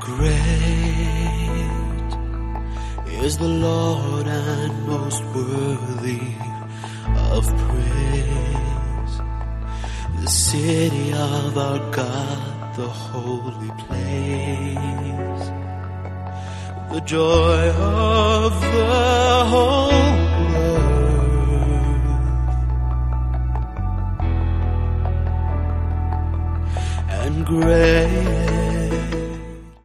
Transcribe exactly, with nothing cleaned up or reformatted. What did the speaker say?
Great is the Lord and most worthy of praise. The city of our God, the holy place. The joy of the whole earth. And great